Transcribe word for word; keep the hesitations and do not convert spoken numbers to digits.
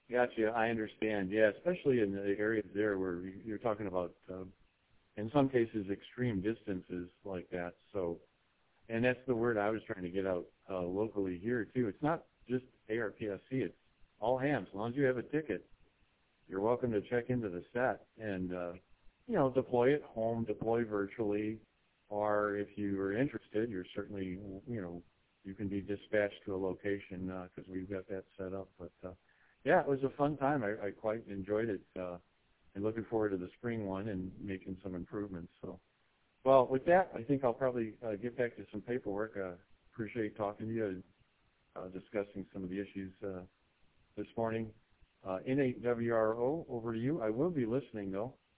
Gotcha. I understand. Yeah, especially in the areas there where you- you're talking about, uh, in some cases, extreme distances like that. So, and that's the word I was trying to get out uh, locally here too. It's not just A R P S C. It's all hands. As long as you have a ticket, you're welcome to check into the set and, uh, you know, deploy at home, deploy virtually, or if you are interested, you're certainly, you know, you can be dispatched to a location because uh, we've got that set up. But uh, yeah, it was a fun time. I, I quite enjoyed it, uh, and looking forward to the spring one and making some improvements. So, well, with that, I think I'll probably uh, get back to some paperwork. Uh, appreciate talking to you and uh, discussing some of the issues uh, this morning. Uh, N eight W R O, over to you. I will be listening, though.